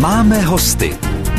Máme hosty.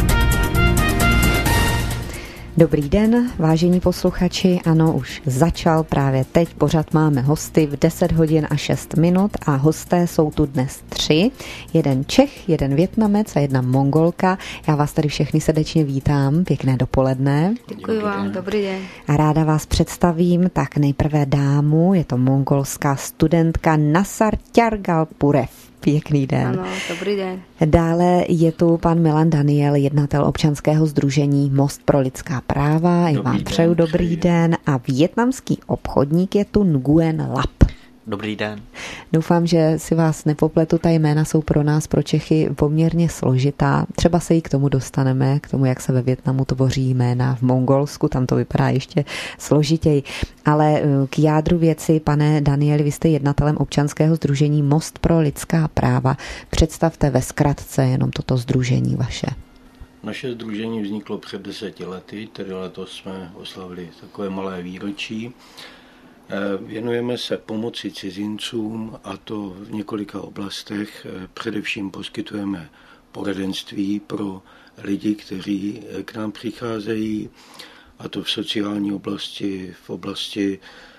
Dobrý den, vážení posluchači, ano, už začal právě teď, pořad Máme hosty v 10 hodin a 6 minut a hosté jsou tu dnes 3, jeden Čech, jeden Vietnamec a jedna Mongolka. Já vás tady všechny srdečně vítám, pěkné dopoledne. Děkuji vám, dobrý den. A ráda vás představím, tak nejprve dámu, je to mongolská studentka Nasar Tjargalpurev. Pěkný den. Ano, dobrý den. Dále je tu pan Milan Daniel, jednatel občanského sdružení Most pro lidská práva. I vám přeju dobrý den. A vietnamský obchodník je tu Nguyen Lap. Dobrý den. Doufám, že si vás nepopletu, ta jména jsou pro nás, pro Čechy, poměrně složitá. Třeba se i k tomu dostaneme, k tomu, jak se ve Vietnamu tvoří jména v Mongolsku, tam to vypadá ještě složitěji. Ale k jádru věci, pane Danieli, vy jste jednatelem občanského sdružení Most pro lidská práva. Představte ve zkratce jenom toto sdružení vaše. Naše sdružení vzniklo před 10 lety, tedy letos jsme oslavili takové malé výročí. Věnujeme se pomoci cizincům, a to v několika oblastech. Především poskytujeme poradenství pro lidi, kteří k nám přicházejí, a to v sociální oblasti, v oblasti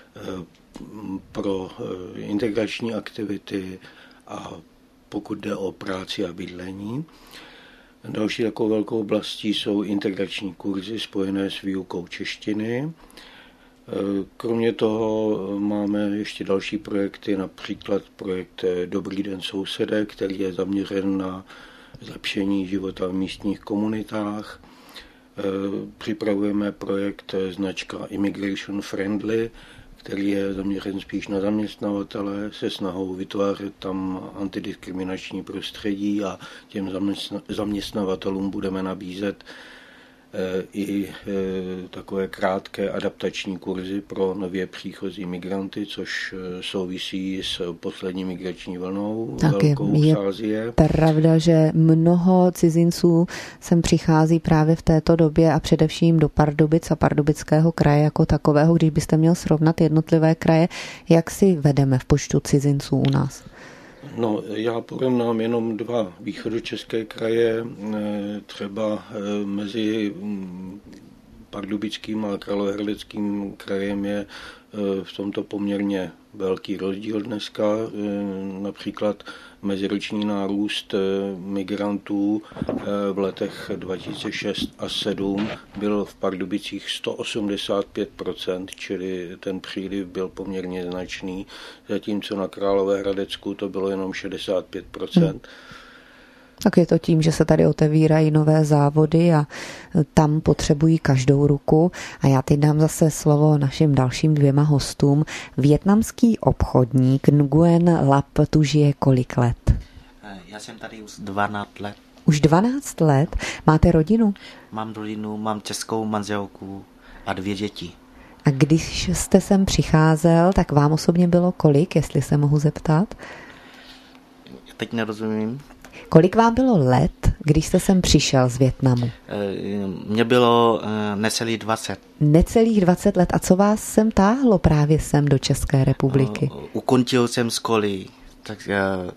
pro integrační aktivity a pokud jde o práci a bydlení. Další takovou velkou oblastí jsou integrační kurzy spojené s výukou češtiny. Kromě toho máme ještě další projekty, například projekt Dobrý den sousede, který je zaměřen na zlepšení života v místních komunitách. Připravujeme projekt značka Immigration Friendly, který je zaměřen spíš na zaměstnavatele se snahou vytvářet tam antidiskriminační prostředí, a těm zaměstnavatelům budeme nabízet i takové krátké adaptační kurzy pro nově příchozí migranty, což souvisí s poslední migrační vlnou velkou z Asie. Je pravda, že mnoho cizinců sem přichází právě v této době a především do Pardubic a Pardubického kraje jako takového. Když byste měl srovnat jednotlivé kraje, jak si vedeme v počtu cizinců u nás? No, já porovnám jenom 2 východočeské kraje, třeba mezi Pardubickým a Královéhradeckým krajem je v tomto poměrně velký rozdíl dneska. Například meziroční nárůst migrantů v letech 2006 a 2007 byl v Pardubicích 185%, čili ten příliv byl poměrně značný, zatímco na Královéhradecku to bylo jenom 65%. Tak je to tím, že se tady otevírají nové závody a tam potřebují každou ruku. A já teď dám zase slovo našim dalším 2 hostům. Vietnamský obchodník Nguyen Lap tu žije kolik let? Já jsem tady už 12 let. Už 12 let? Máte rodinu? Mám rodinu, mám českou manželku a 2 děti. A když jste sem přicházel, tak vám osobně bylo kolik, jestli se mohu zeptat? Teď nerozumím. Kolik vám bylo let, když jste sem přišel z Vietnamu? Mně bylo necelých 20. Necelých 20 let. A co vás sem táhlo právě sem do České republiky? Ukončil jsem školy. Tak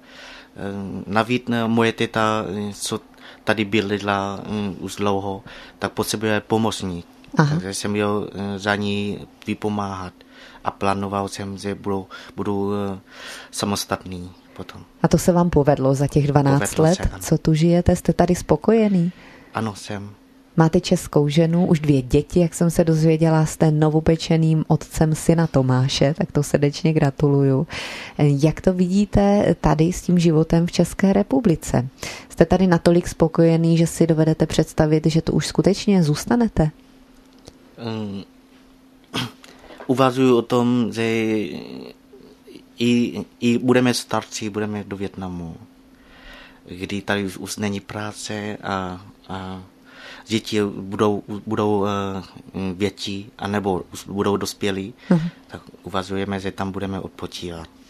navíc moje teta, co tady bydlila už dlouho, tak potřebuje pomocník. Takže jsem měl za ní vypomáhat a plánoval jsem, že budu samostatný potom. A to se vám povedlo za těch 12 let? Co tu žijete? Jste tady spokojený? Ano, jsem. Máte českou ženu, už 2 děti, jak jsem se dozvěděla, jste novopečeným otcem syna Tomáše, tak to srdečně gratuluju. Jak to vidíte tady s tím životem v České republice? Jste tady natolik spokojený, že si dovedete představit, že tu už skutečně zůstanete? Uvažuji o tom, že i budeme starší, budeme do Vietnamu, kdy tady už není práce a děti budou větší, anebo budou dospělí, tak uvažujeme, že tam budeme odpočívat.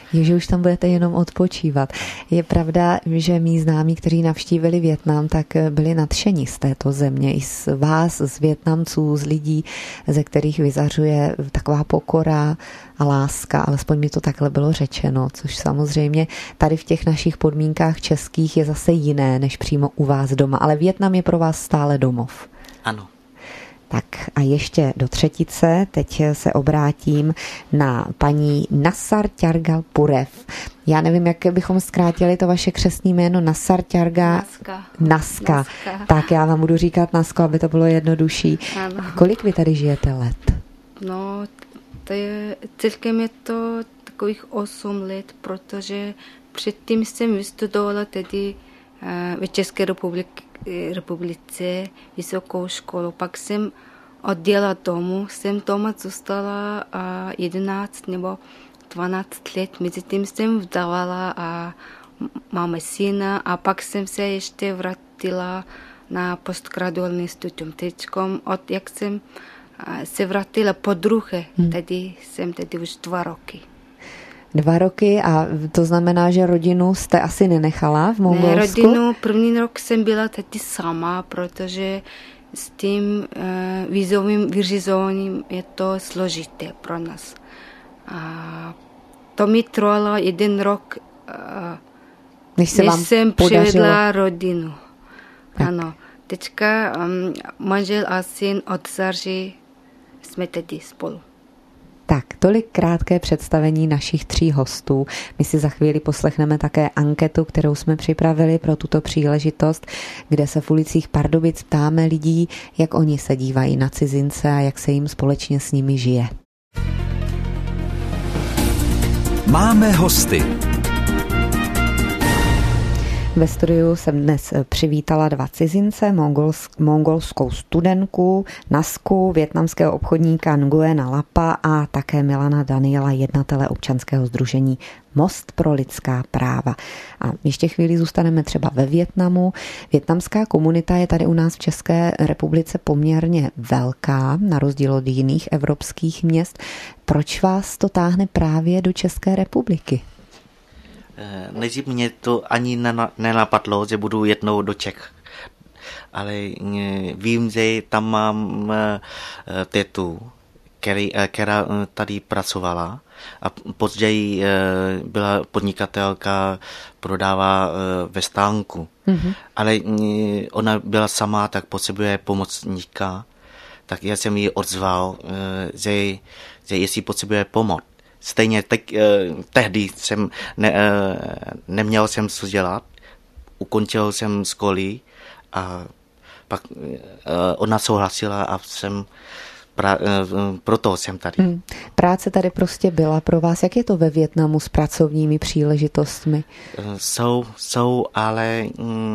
Je, že už tam budete jenom odpočívat. Je pravda, že mí známí, kteří navštívili Vietnam, tak byli nadšení z této země. I z vás, z Vietnamců, z lidí, ze kterých vyzařuje taková pokora a láska, alespoň mi to takhle bylo řečeno, což samozřejmě tady v těch našich podmínkách českých je zase jiné, než přímo u vás doma. Ale Vietnam je pro vás stále domov. Ano. Tak a ještě do třetice, teď se obrátím na paní Nasar Tjargal Purev. Já nevím, jak bychom zkrátili to vaše křestní jméno. Nasar Tjargal Naska. Tak já vám budu říkat Nasko, aby to bylo jednodušší. Ano. Kolik vy tady žijete let? No, to je, celkem je to takových 8 let, protože předtím jsem vystudovala tedy v České republice vysokou školu. Pak jsem odjela domů, jsem doma zůstala 11 nebo 12 let. Mezitím jsem vdávala a máme syna a pak jsem se ještě vrátila na postgraduální studium. Teďkom, jak jsem se vrátila po druhé, tady jsem tady už 2 roky. 2 roky a to znamená, že rodinu jste asi nenechala v Mongolsku? Ne, rodinu, první rok jsem byla tady sama, protože s tím vízovým vyřizováním je to složité pro nás. A to mi trvalo 1 rok, než jsem přivedla rodinu. Tak. Ano, teďka manžel a syn od září jsme tady spolu. Tak, tolik krátké představení našich 3 hostů. My si za chvíli poslechneme také anketu, kterou jsme připravili pro tuto příležitost, kde se v ulicích Pardubic ptáme lidí, jak oni se dívají na cizince a jak se jim společně s nimi žije. Máme hosty. Ve studiu jsem dnes přivítala 2 cizince, mongolskou studentku Nasku, vietnamského obchodníka Nguena Lapa a také Milana Daniela, jednatele občanského sdružení Most pro lidská práva. A ještě chvíli zůstaneme třeba ve Vietnamu. Vietnamská komunita je tady u nás v České republice poměrně velká, na rozdíl od jiných evropských měst. Proč vás to táhne právě do České republiky? Nejdřív mě to ani nenapadlo, že budu jednou do Čech. Ale vím, že tam mám tetu, která tady pracovala a později byla podnikatelka, prodává ve stánku. Mm-hmm. Ale ona byla sama, tak potřebuje pomocníka. Tak já jsem ji odzval, že jestli potřebuje pomoc. Stejně tehdy jsem neměl jsem co dělat, ukončil jsem školy a pak ona souhlasila a proto jsem tady. Práce tady prostě byla pro vás. Jak je to ve Vietnamu s pracovními příležitostmi? Jsou, ale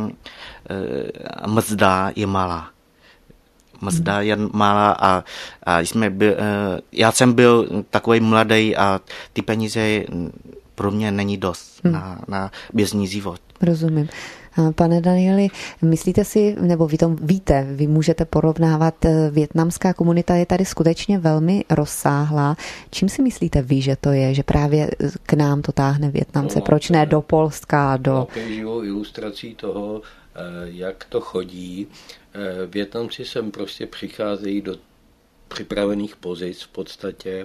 mzda je malá. Mzda je malá a já jsem byl takový mladý a ty peníze pro mě není dost na běžný život. Rozumím. Pane Danieli, myslíte si, nebo vy to víte, vy můžete porovnávat, vietnamská komunita je tady skutečně velmi rozsáhlá. Čím si myslíte vy, že to je, že právě k nám to táhne Vietnamce? Proč ne do Polska? Živou ilustrací toho, jak to chodí. Vietnamci sem prostě přicházejí do připravených pozic v podstatě.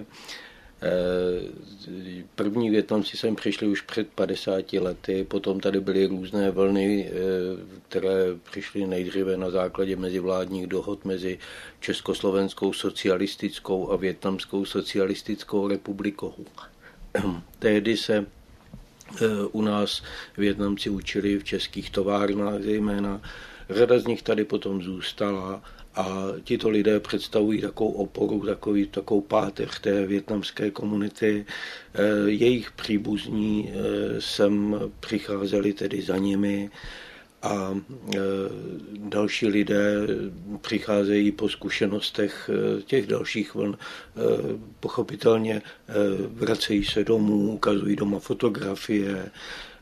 První Vietnamci sem přišli už před 50 lety, potom tady byly různé vlny, které přišly nejdříve na základě mezivládních dohod mezi Československou socialistickou a Vietnamskou socialistickou republikou. Tehdy se u nás Vietnamci učili v českých továrnách zejména. Řada z nich tady potom zůstala a tito lidé představují takovou oporu, takovou páteř té vietnamské komunity. Jejich příbuzní sem přicházeli tedy za nimi a další lidé přicházejí po zkušenostech těch dalších vln. Pochopitelně vracejí se domů, ukazují doma fotografie,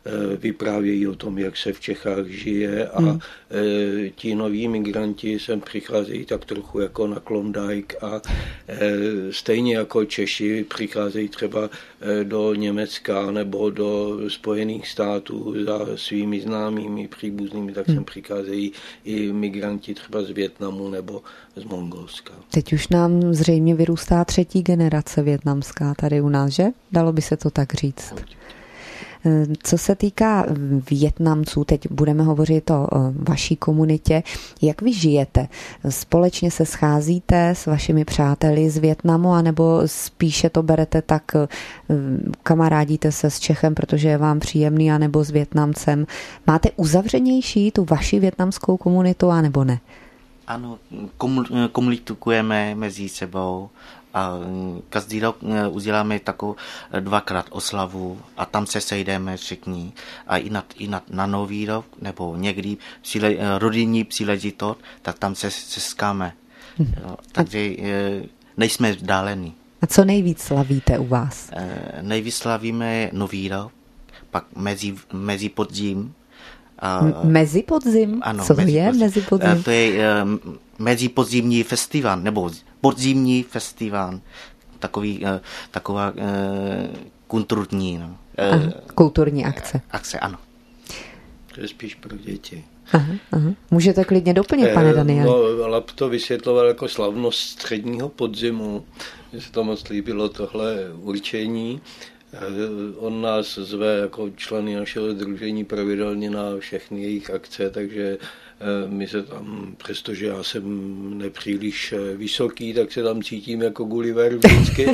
vyprávějí o tom, jak se v Čechách žije a ti noví migranti sem přicházejí tak trochu jako na Klondike a stejně jako Češi přicházejí třeba do Německa nebo do Spojených států za svými známými příbuznými, tak sem přicházejí i migranti třeba z Vietnamu nebo z Mongolska. Teď už nám zřejmě vyrůstá 3. generace vietnamská tady u nás, že? Dalo by se to tak říct. Co se týká Vietnamců, teď budeme hovořit o vaší komunitě. Jak vy žijete? Společně se scházíte s vašimi přáteli z Vietnamu, anebo spíše to berete tak, kamarádíte se s Čechem, protože je vám příjemný, anebo s Vietnamcem? Máte uzavřenější tu vaši vietnamskou komunitu, anebo ne? Ano, komunikujeme mezi sebou a každý rok uděláme takovou 2krát oslavu a tam se sejdeme všichni a i na nový rok nebo někdy rodinní příležitost, tak tam se skáme. Takže nejsme vzdálení. A co nejvíc slavíte u vás? Nejvíc slavíme nový rok, pak mezi podzim. Mezi podzim? Ano, co je mezi podzim? To je mezipodzimní festival, nebo podzimní festival, taková kulturní. No. Kulturní akce. Akce, ano. To je spíš pro děti. Aha. Můžete klidně doplnit, pane Danieli. No, Lap to vysvětloval jako slavnost středního podzimu. Mně se to moc líbilo tohle určení. On nás zve jako členy našeho sdružení pravidelně na všechny jejich akce, takže my se tam, přestože já jsem nepříliš vysoký, tak se tam cítím jako Gulliver vždycky,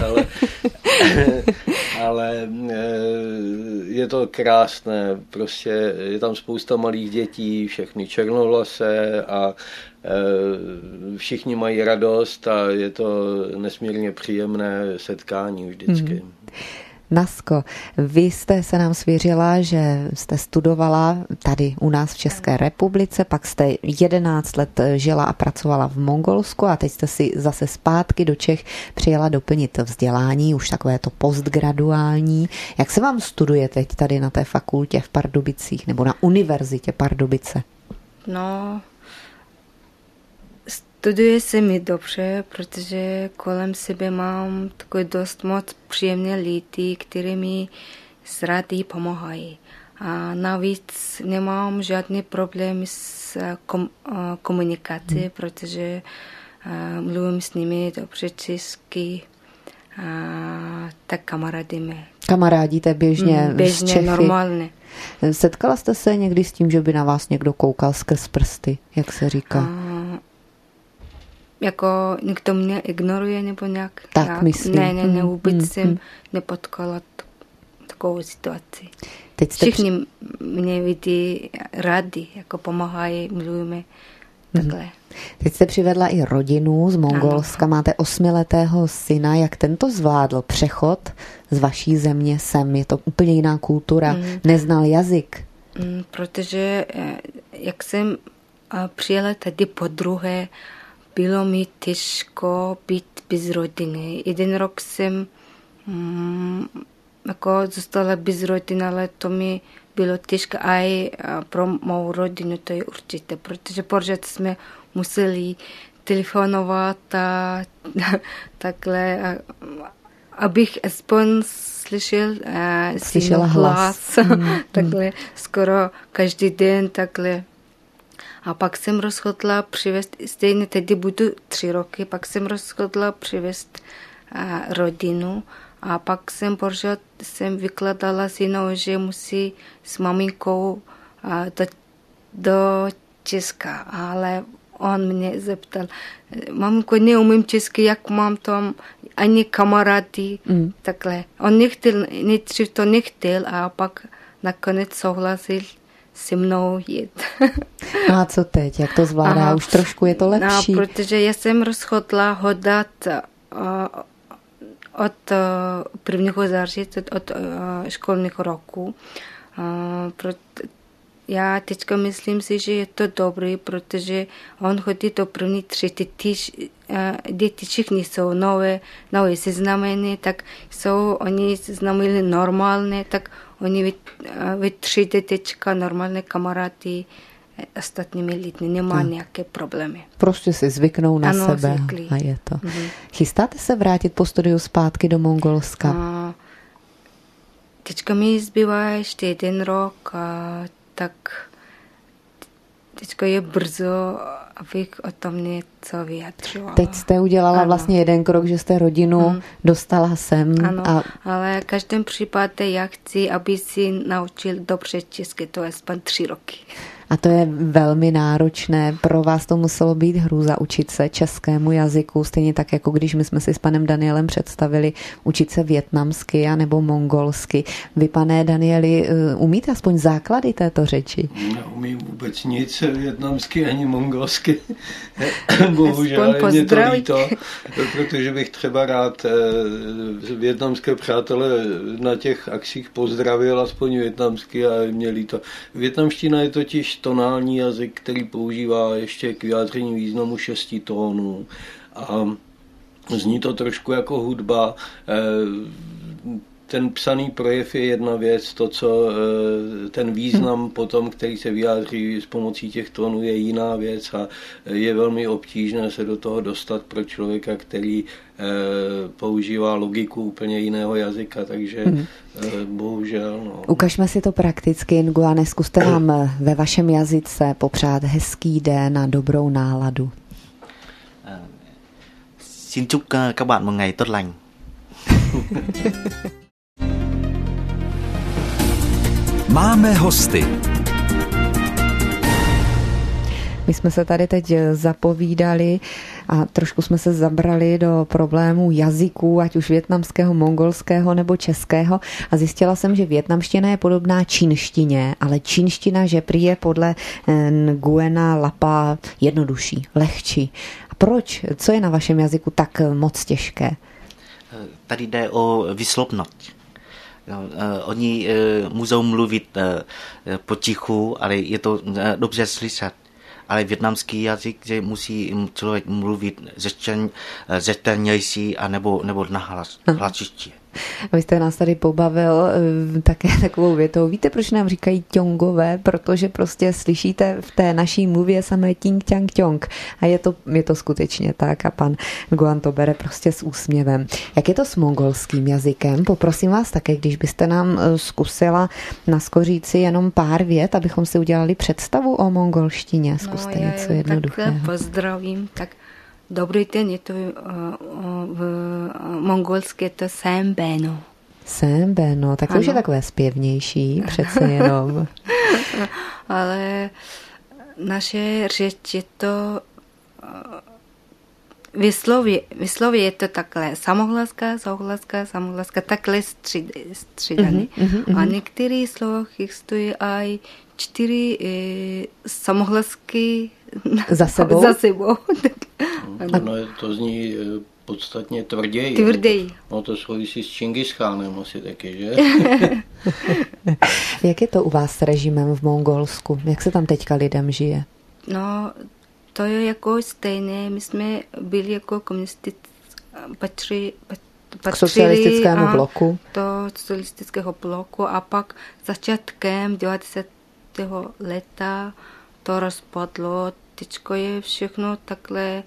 ale je to krásné, prostě je tam spousta malých dětí, všechny černovlasé a všichni mají radost a je to nesmírně příjemné setkání vždycky. Nasko, vy jste se nám svěřila, že jste studovala tady u nás v České republice, pak jste 11 let žila a pracovala v Mongolsku a teď jste si zase zpátky do Čech přijela doplnit vzdělání, už takové to postgraduální. Jak se vám studuje teď tady na té fakultě v Pardubicích nebo na univerzitě Pardubice? No, studuje se mi dobře, protože kolem sebe mám takový dost moc příjemné lidi, které mi s rádi pomáhají. A navíc nemám žádný problém s komunikací, protože mluvím s nimi dobře česky, tak kamarádíme. Kamarádíte běžně s Čechy? Normálně. Setkala jste se někdy s tím, že by na vás někdo koukal skrz prsty, jak se říká? Jako někdo mě ignoruje nebo nějak? Tak myslím. Ne, vůbec jsem nepotkala takovou situaci. Všichni mě vidí rádi, jako pomáhají, mluvíme takhle. Teď jste přivedla i rodinu z Mongolska, máte 8letého syna. Jak tento zvládl přechod z vaší země sem? Je to úplně jiná kultura, neznal jazyk? Protože jak jsem přijela tady podruhé, bylo mi těžko být bez rodiny. Jeden rok jsem jako zůstala bez rodiny, ale to mi bylo těžké i pro mou rodinu, to je určitě, protože pořád jsme museli telefonovat a takhle, abych aspoň slyšela hlas. Takhle skoro každý den takhle. A pak jsem rozhodla přivést, stejně tedy budu 3 roky, pak jsem rozhodla přivést rodinu a pak jsem pořád vykladala synovi, že musí s maminkou do Česka, ale on mě zeptal, maminko, neumím česky, jak mám tam ani kamarády, takhle. On nechtěl, nejdřív to nechtěl a pak nakonec souhlasil se mnou jet. A co teď? Jak to zvládá? Už trošku je to lepší? No, protože já jsem rozhodla hodat od prvního září, od školních roku. Já teďka myslím si, že je to dobrý, protože on chodí do první 3. děti všichni jsou nové seznámení, tak jsou oni seznámili normálně, tak oni vy 3 dětečka normálně kamarády ostatními lidmi, nemá nějaké problémy. Prostě si zvyknou na sebe zvyklí. A je to. Chystáte se vrátit po studiu zpátky do Mongolska? Teďka mi zbývá ještě 1 rok, tak teďka je brzo, abych o tom něco vyjadřovala. Teď jste udělala vlastně 1 krok, že jste rodinu dostala sem. Ano, ale v každém případě já chci, aby si naučil dobře česky, to je aspoň 3 roky. A to je velmi náročné. Pro vás to muselo být hrůza učit se českému jazyku, stejně tak, jako když my jsme si s panem Danielem představili učit se vietnamsky anebo mongolsky. Vy, pane Danieli, umíte aspoň základy této řeči? Neumím vůbec nic vietnamsky ani mongolsky. Bohužel mě to líto, protože bych třeba rád vietnamské přátele na těch akcích pozdravil aspoň vietnamsky a mě líto. Vietnamština je totiž tonální jazyk, který používá ještě k vyjádření významu 6 tónů a zní to trošku jako hudba. Ten psaný projev je jedna věc, to, co ten význam potom, který se vyjádří s pomocí těch tónů, je jiná věc a je velmi obtížné se do toho dostat pro člověka, který používá logiku úplně jiného jazyka, takže bohužel. No. Ukažme si to prakticky, Nguyen, zkuste nám ve vašem jazyce popřát hezký den a dobrou náladu. Xin chúc các bạn một ngày tốt lành. Máme hosty. My jsme se tady teď zapovídali a trošku jsme se zabrali do problémů jazyků, ať už vietnamského, mongolského nebo českého, a zjistila jsem, že vietnamština je podobná čínštině, ale čínština, že prý je podle Nguyena Lapa jednodušší, lehčí. A proč? Co je na vašem jazyku tak moc těžké? Tady jde o výslovnost. Oni můžou mluvit potichu, ale je to dobře slyšet. Ale vietnamský jazyk, že musí člověk mluvit zřetelnější a nebo nahlas, hlasiště. Vy jste nás tady pobavil také takovou větou. Víte, proč nám říkají ťongové? Protože prostě slyšíte v té naší mluvě samé ting, ťang, ťong. A je to skutečně tak. A pan Nguyen to bere prostě s úsměvem. Jak je to s mongolským jazykem? Poprosím vás také, když byste nám zkusila naskoříci jenom pár vět, abychom si udělali představu o mongolštině. Zkuste něco jednoduchého. Tak pozdravím, tak dobrý den, je to v mongolské to Sembeno. Sembeno, tak to už je takové zpěvnější, přece jenom. Ale naše řeč je to vyslově je to takhle samohlaska, takhle střídaný. A některé slova existují aj 4 samohlasky za sebou. No, to zní podstatně tvrději. No to souvisí s Čingischánem asi taky, že? Jak je to u vás s režimem v Mongolsku? Jak se tam teďka lidem žije? No, to je jako stejné. My jsme byli jako komunisti, k socialistickému bloku. Do socialistického bloku a pak začátkem 90. leta to rozpadlo. Teďko je všechno takhle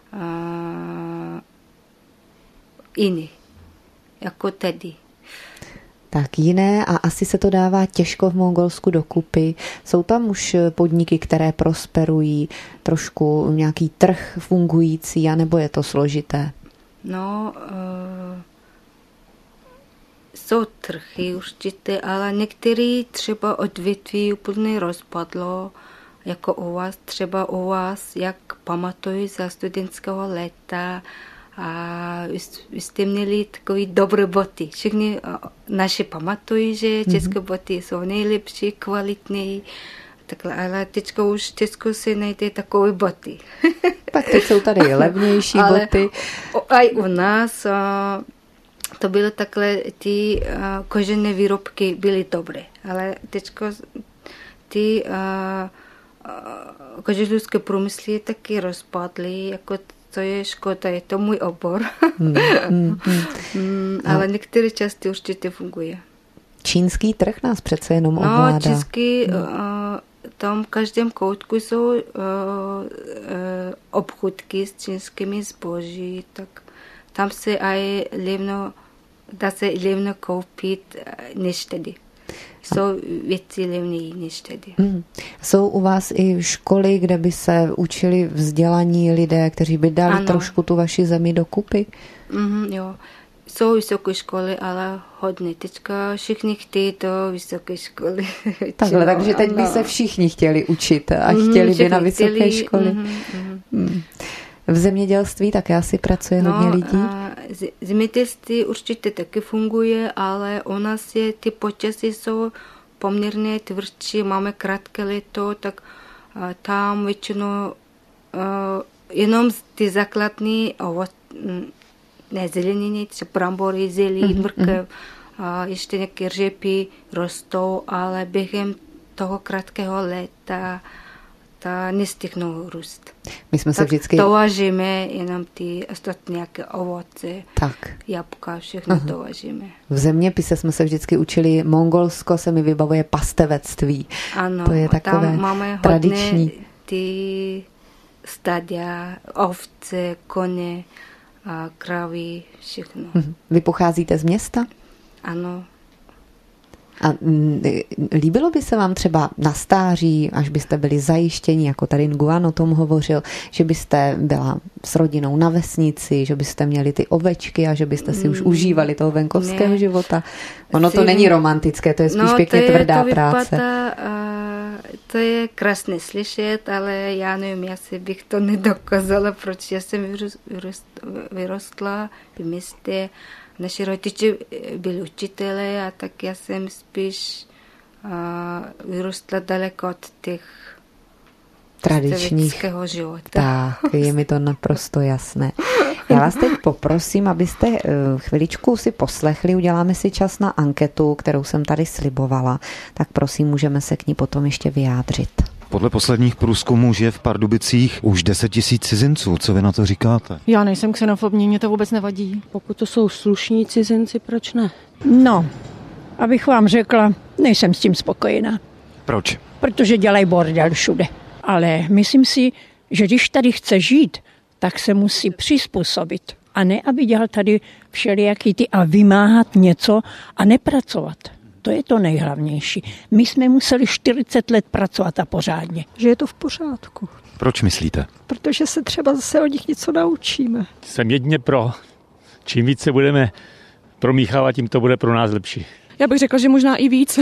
jiný, jako tedy. Tak jiné a asi se to dává těžko v Mongolsku dokupy. Jsou tam už podniky, které prosperují, trošku nějaký trh fungující, anebo je to složité? No, jsou trhy určitě, ale některé třeba odvětví úplně rozpadlo, jako u vás, jak pamatuju za studentského léta, a vy jste měli takové dobré boty. Všichni naši pamatují, že české boty jsou nejlepší, kvalitní, takhle, ale teďka už těžko si najde takové boty. Tak teď jsou tady levnější boty. Ale u nás to bylo takhle, ty kožené výrobky byly dobré, ale teďka ty koženské průmysly taky rozpadly, jako to je škoda, je to můj obor. Ale některé části určitě funguje. Čínský trh nás přece jenom ovládá. No, čínský, tam v každém koutku jsou obchůdky s čínskými zboží, tak tam se aj dá se levno koupit než tady. Jsou věci levněji než tady. Jsou u vás i školy, kde by se učili vzdělaní lidé, kteří by dali trošku tu vaši zemi dokupy? Jo. Jsou vysoké školy, ale hodně. Teďka všichni chtějí do vysoké školy. Takhle, takže teď by se všichni chtěli učit a chtěli by na vysoké školy. V zemědělství také asi pracuje hodně lidí? Zemědělství určitě taky funguje, ale u nás ty počasí jsou poměrně tvrdší, máme krátké léto, tak tam většinou jenom ty základní zeleniny, třeba brambory, zelí, mrkev, ještě nějaké řepy rostou, ale během toho krátkého léta nestihnou růst. My jsme se vždycky... dovážíme jenom ty ostatní nějaké ovoce, jablka, všechno dovážíme. V zeměpise jsme se vždycky učili, Mongolsko se mi vybavuje pastevectví. Ano, to je takové tam máme tradiční. Ty stádia, ovce, koně, krávy, všechno. Vy pocházíte z města? Ano. A líbilo by se vám třeba na stáří, až byste byli zajištěni, jako tady Nguyen o tom hovořil, že byste byla s rodinou na vesnici, že byste měli ty ovečky a že byste si už užívali toho venkovského života? Ono to není romantické, to je spíš pěkně tvrdá práce. To je krásné slyšet, ale já nevím, jestli bych to nedokázala, protože já jsem vyrostla v městě. Naši rodiče byli učitelé a tak já jsem spíš vyrostla daleko od těch tradičních života. Tak, je mi to naprosto jasné. Já vás teď poprosím, abyste chviličku si poslechli, uděláme si čas na anketu, kterou jsem tady slibovala, tak prosím, můžeme se k ní potom ještě vyjádřit. Podle posledních průzkumů žije v Pardubicích už 10 000 cizinců. Co vy na to říkáte? Já nejsem xenofobní, mě to vůbec nevadí. Pokud to jsou slušní cizinci, proč ne? No, abych vám řekla, nejsem s tím spokojená. Proč? Protože dělají bordel všude. Ale myslím si, že když tady chce žít, tak se musí přizpůsobit. A ne, aby dělal tady všelijaký a vymáhat něco a nepracovat. To je to nejhlavnější. My jsme museli 40 let pracovat a pořádně. Že je to v pořádku. Proč myslíte? Protože se třeba zase od nich něco naučíme. Jsem jedině pro. Čím více budeme promíchávat, tím to bude pro nás lepší. Já bych řekla, že možná i víc.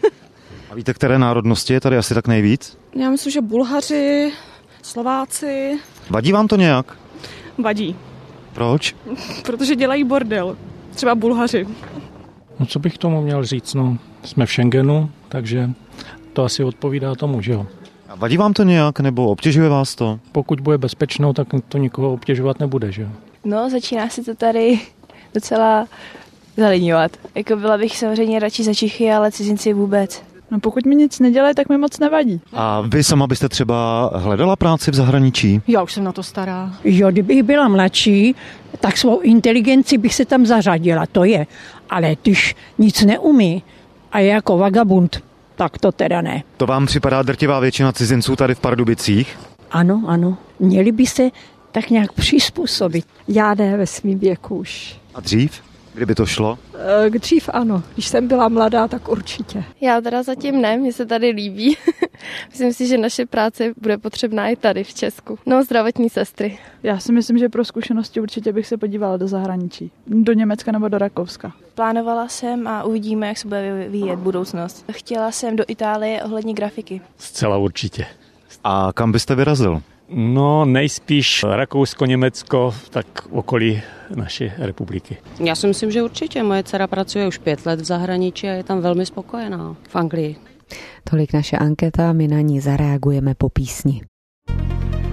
A víte, které národnosti je tady asi tak nejvíc? Já myslím, že Bulhaři, Slováci. Vadí vám to nějak? Vadí. Proč? Protože dělají bordel. Třeba Bulhaři. No co bych tomu měl říct, no, jsme v Schengenu, takže to asi odpovídá tomu, že jo. A vadí vám to nějak, nebo obtěžuje vás to? Pokud bude bezpečno, tak to nikoho obtěžovat nebude, že jo. No, začíná se to tady docela zalidňovat. Jako byla bych samozřejmě radši za Čechy, ale cizinci vůbec. No pokud mi nic nedělají, tak mi moc nevadí. A vy sama byste třeba hledala práci v zahraničí? Já už jsem na to stará. Jo, kdybych byla mladší, tak svou inteligenci bych se tam zařadila, to je. Ale když nic neumí a je jako vagabund, tak to teda ne. To vám připadá drtivá většina cizinců tady v Pardubicích? Ano, ano. Měli by se tak nějak přizpůsobit. Já ne ve svým věku už. A dřív? Kdyby to šlo? Dřív ano. Když jsem byla mladá, tak určitě. Já teda zatím ne, mně se tady líbí. Myslím si, že naše práce bude potřebná i tady v Česku. No, zdravotní sestry. Já si myslím, že pro zkušenosti určitě bych se podívala do zahraničí. Do Německa nebo do Rakouska. Plánovala jsem a uvidíme, jak se bude vyvíjet budoucnost. Chtěla jsem do Itálie ohledně grafiky. Zcela určitě. A kam byste vyrazil? No, nejspíš Rakousko, Německo, tak okolí naší republiky. Já si myslím, že určitě. Moje dcera pracuje už 5 let v zahraničí a je tam velmi spokojená v Anglii. Tolik naše anketa, my na ní zareagujeme po písni.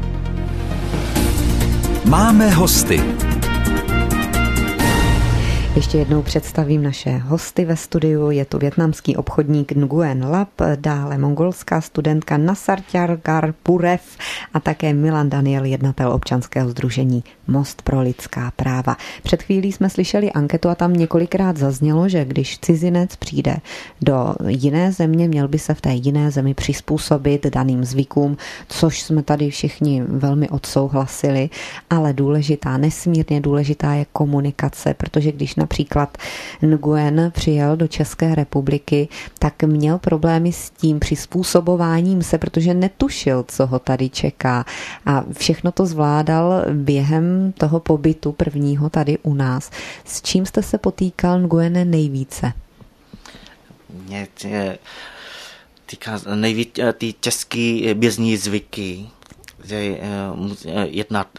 Máme hosty. Ještě jednou představím naše hosty ve studiu. Je to vietnamský obchodník Nguyen Lap, dále mongolská studentka Nasartjargar Purev a také Milan Daniel, jednatel občanského sdružení Most pro lidská práva. Před chvílí jsme slyšeli anketu a tam několikrát zaznělo, že když cizinec přijde do jiné země, měl by se v té jiné zemi přizpůsobit daným zvykům, což jsme tady všichni velmi odsouhlasili, ale nesmírně důležitá je komunikace, protože když například Nguyen přijel do České republiky, tak měl problémy s tím přizpůsobováním se, protože netušil, co ho tady čeká. A všechno to zvládal během toho pobytu prvního tady u nás. S čím jste se potýkal, Nguyene, nejvíce? Mě týká nejvíce ty české běžné zvyky, že jednat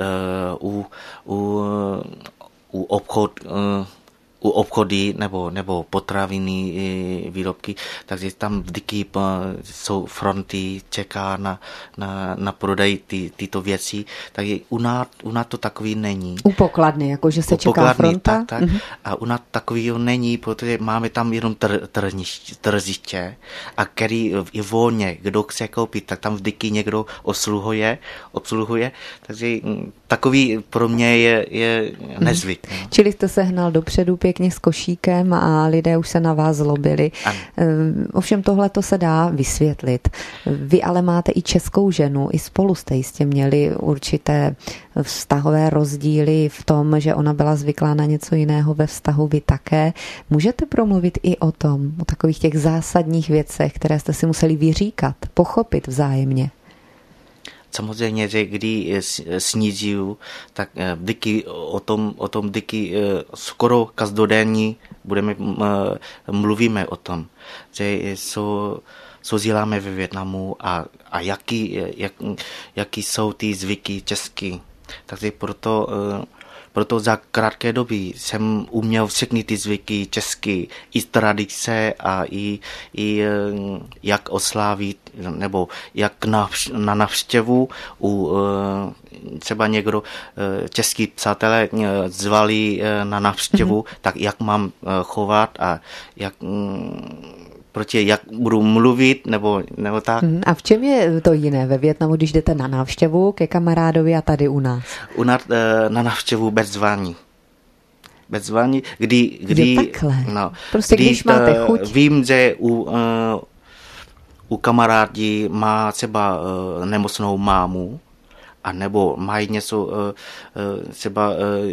u obchody nebo potravinní výrobky, takže tam vždycky jsou fronty, čeká na prodej tyto věci, takže u nás to takový není. U pokladny, jakože se čeká fronta? Tak. A u nás takovýho není, protože máme tam jenom tržiště, a který je volně, kdo chce koupit, tak tam vždycky někdo obsluhuje, takže takový pro mě je nezvyk. Čili jste se hnal dopředu pěkně s košíkem a lidé už se na vás zlobili. Ovšem tohle to se dá vysvětlit. Vy ale máte i českou ženu, i spolu jste jistě měli určité vztahové rozdíly v tom, že ona byla zvyklá na něco jiného ve vztahu, vy také. Můžete promluvit i o tom, o takových těch zásadních věcech, které jste si museli vyříkat, pochopit vzájemně? Samozřejmě, že když snížuju, tak vždycky o tom vždycky skoro každodenní mluvíme o tom, že co děláme ve Vietnamu a jaký jsou ty zvyky český. Takže proto za krátké doby jsem uměl všechny ty zvyky český, i tradice a i jak oslávit, nebo jak na návštěvu třeba někdo český přátelé zvali na návštěvu, tak jak mám chovat a jak budu mluvit, nebo tak. A v čem je to jiné ve Vietnamu, když jdete na návštěvu ke kamarádovi a tady u nás? U nás na návštěvu bez zvání. Bez zvání, kdy prostě když máte chuť. Vím, že u kamarádi má třeba nemocnou mámu, a nebo mají něco třeba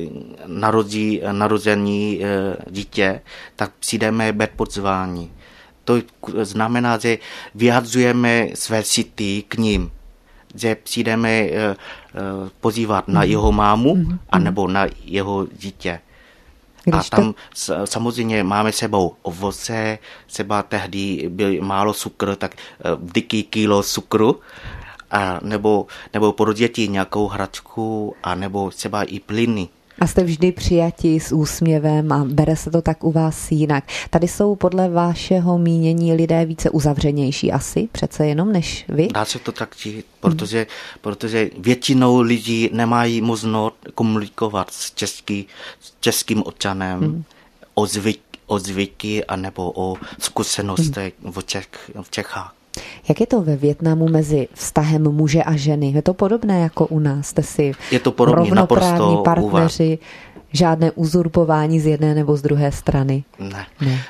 narození dítě, tak přijdeme bez pozvání. To znamená, že vyjadřujeme své city k ním, že přijdeme pozývat na jeho mámu anebo na jeho dítě. A tam samozřejmě máme sebou ovoce, třeba tehdy byl málo cukru, tak vždycky kilo cukru, a nebo pro děti nějakou hračku, a nebo třeba i plyny. A jste vždy přijati s úsměvem a bere se to tak u vás jinak. Tady jsou podle vašeho mínění lidé více uzavřenější asi přece jenom než vy? Dá se to tak říct, protože většinou lidí nemají možnost komunikovat s českým občanem o zvyky anebo o zkušenostech v Čechách. Jak je to ve Vietnamu mezi vztahem muže a ženy? Je to podobné jako u nás? Jste si rovnoprávní partneři, žádné uzurpování z jedné nebo z druhé strany? Ne.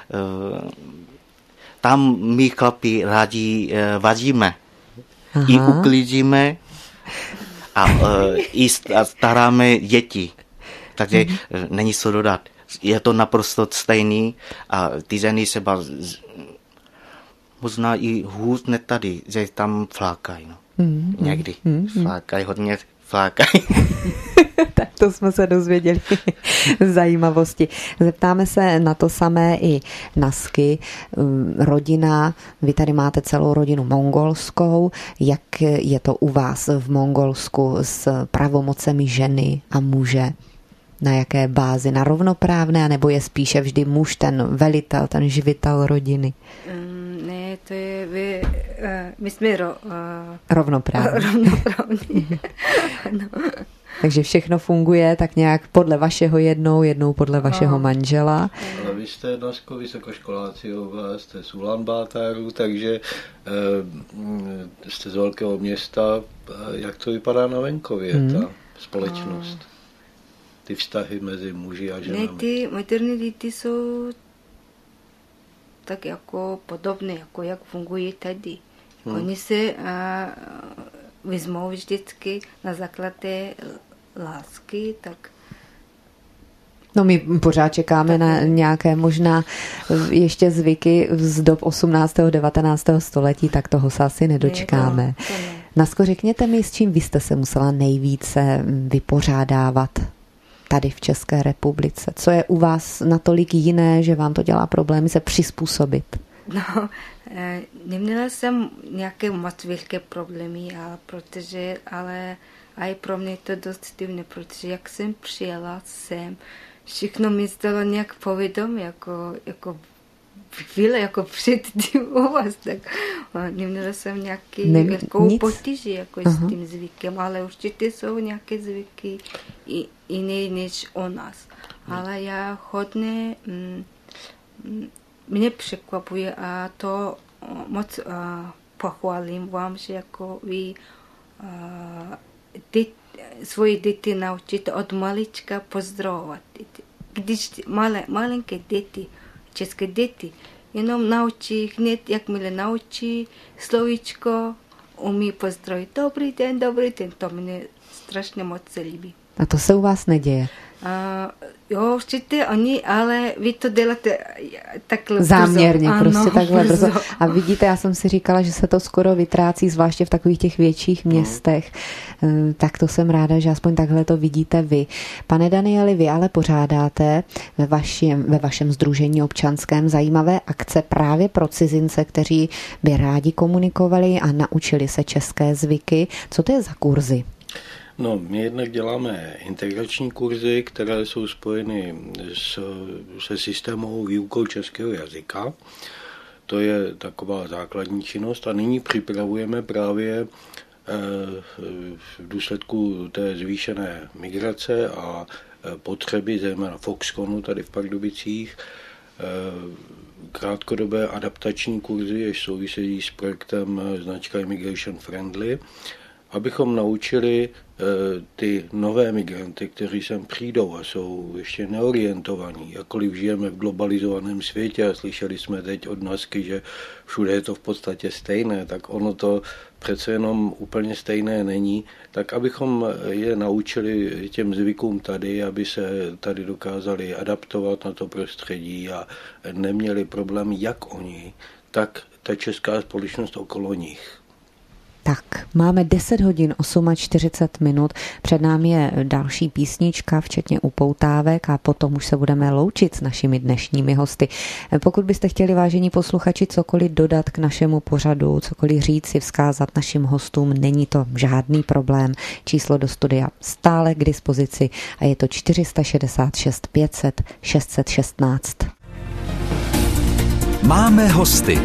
Tam my chlapi rádi vaříme. I uklidíme a i staráme děti. Takže není co dodat. Je to naprosto stejný a ty ženy se možná i hůř ne tady, že tam flákají. Někdy. Hodně flákají. Tak to jsme se dozvěděli zajímavosti. Zeptáme se na to samé i Nasky. Rodina, vy tady máte celou rodinu mongolskou. Jak je to u vás v Mongolsku s pravomocemi ženy a muže? Na jaké bázi? Na rovnoprávné, nebo je spíše vždy muž ten velitel, ten živitel rodiny? Ne, to je my jsme rovnoprávní. No. Takže všechno funguje tak nějak podle vašeho jednou podle vašeho manžela. Ale vy jste vysokoškoláci, jste z Ulaanbaatáru, takže jste z velkého města. Jak to vypadá na venkově, ta společnost? Ty vztahy mezi muži a ženami? Ne, ty moderní lidi jsou tak jako podobné, jako jak fungují tady. Oni se vezmou vždycky na základě lásky, tak. No my pořád čekáme na nějaké možná ještě zvyky z dob 18. 19. století, tak toho se asi nedočkáme. Nasko, řekněte mi, s čím vy jste se musela nejvíce vypořádávat tady v České republice? Co je u vás natolik jiné, že vám to dělá problémy se přizpůsobit? No, neměla jsem nějaké moc velké problémy, ale i pro mě to dost divné, protože jak jsem přijela sem, všechno mi stalo nějak povědomí, jako chvíle, jako předtím u vás, tak neměla jsem nějaký velkou potíži jako s tím zvykem, ale určitě jsou nějaké zvyky jiné než u nás. Ale já hodně mě překvapuje a to moc pochválím vám, že jako vy svoje děti naučíte od malička pozdravovat. Když malinké děti, české děti, jenom naučí hned, jakmile naučí slovíčko, umí pozdravit dobrý den, to mě strašně moc se líbí. A to se u vás neděje? Jo, určitě oni, ale vy to děláte takhle záměrně, brzo. Prostě ano, takhle brzo. A vidíte, já jsem si říkala, že se to skoro vytrácí, zvláště v takových těch větších městech. Tak to jsem ráda, že aspoň takhle to vidíte vy. Pane Danieli, vy ale pořádáte ve vašem sdružení občanském zajímavé akce právě pro cizince, kteří by rádi komunikovali a naučili se české zvyky. Co to je za kurzy? No, my jednak děláme integrační kurzy, které jsou spojeny se systémovou výukou českého jazyka. To je taková základní činnost a nyní připravujeme právě v důsledku té zvýšené migrace a potřeby, zejména Foxconu tady v Pardubicích, krátkodobé adaptační kurzy, jež souvisejí s projektem značka Immigration Friendly, abychom naučili ty nové migranty, kteří sem přijdou a jsou ještě neorientovaní, jakkoliv žijeme v globalizovaném světě a slyšeli jsme teď od Nasky, že všude je to v podstatě stejné, tak ono to přece jenom úplně stejné není, tak abychom je naučili těm zvykům tady, aby se tady dokázali adaptovat na to prostředí a neměli problém jak oni, tak ta česká společnost okolo nich. Tak, máme 10 hodin 48 minut, před námi je další písnička, včetně upoutávek a potom už se budeme loučit s našimi dnešními hosty. Pokud byste chtěli, vážení posluchači, cokoliv dodat k našemu pořadu, cokoliv říci, vzkázat našim hostům, není to žádný problém. Číslo do studia stále k dispozici a je to 466 500 616. Máme hosty.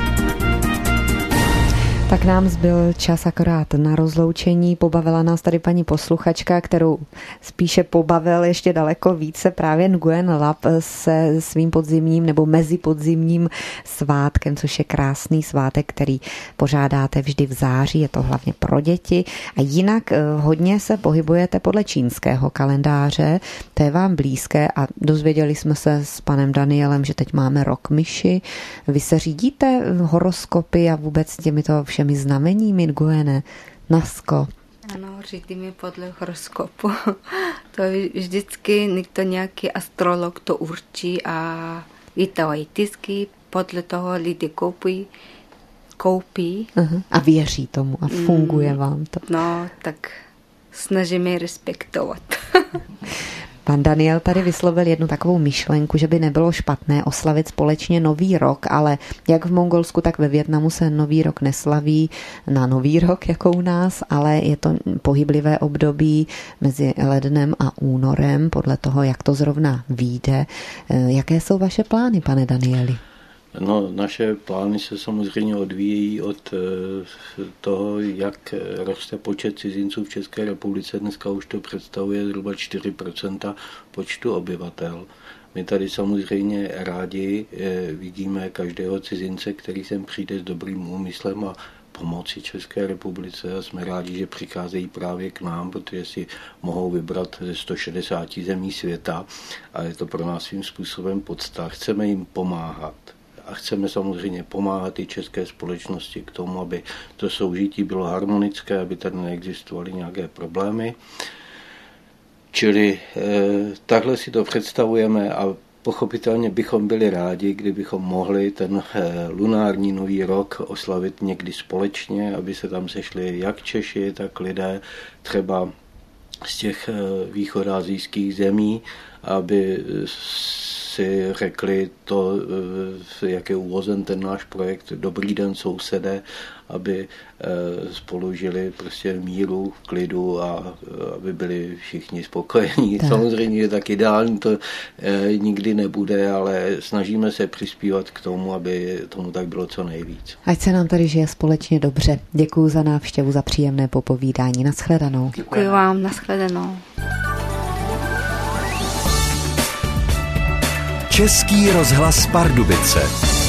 Tak nám zbyl čas akorát na rozloučení. Pobavila nás tady paní posluchačka, kterou spíše pobavil ještě daleko více právě Nguyen Lap se svým podzimním nebo mezipodzimním svátkem, což je krásný svátek, který pořádáte vždy v září. Je to hlavně pro děti. A jinak hodně se pohybujete podle čínského kalendáře. To je vám blízké a dozvěděli jsme se s panem Danielem, že teď máme rok myši. Vy se řídíte horoskopy a vůbec těmito všemi znameními, Nguyen, Nasko? Ano, řídíme podle horoskopu. To vždycky někdo nějaký astrolog to určí a vydávají tisky, podle toho lidi koupí. A věří tomu a funguje vám to. No, tak snažíme respektovat. Pan Daniel tady vyslovil jednu takovou myšlenku, že by nebylo špatné oslavit společně Nový rok, ale jak v Mongolsku, tak ve Vietnamu se Nový rok neslaví na Nový rok jako u nás, ale je to pohyblivé období mezi lednem a únorem, podle toho, jak to zrovna vyjde. Jaké jsou vaše plány, pane Danieli? No, naše plány se samozřejmě odvíjejí od toho, jak roste počet cizinců v České republice. Dneska už to představuje zhruba 4% počtu obyvatel. My tady samozřejmě rádi vidíme každého cizince, který sem přijde s dobrým úmyslem a pomoci České republice a jsme rádi, že přicházejí právě k nám, protože si mohou vybrat ze 160 zemí světa a je to pro nás svým způsobem podsta. Chceme jim pomáhat. A chceme samozřejmě pomáhat i české společnosti k tomu, aby to soužití bylo harmonické, aby tady neexistovaly nějaké problémy. Čili takhle si to představujeme a pochopitelně bychom byli rádi, kdybychom mohli ten lunární nový rok oslavit někdy společně, aby se tam sešli jak Češi, tak lidé třeba z těch východoasijských zemí, aby si řekli to, jak je uvozen ten náš projekt Dobrý den sousedé, aby spolu žili prostě v míru, v klidu a aby byli všichni spokojení. Tak. Samozřejmě tak ideální to nikdy nebude, ale snažíme se přispívat k tomu, aby tomu tak bylo co nejvíc. Ať se nám tady žije společně dobře. Děkuji za návštěvu, za příjemné popovídání. Naschledanou. Děkuji vám, naschledanou. Český rozhlas Pardubice.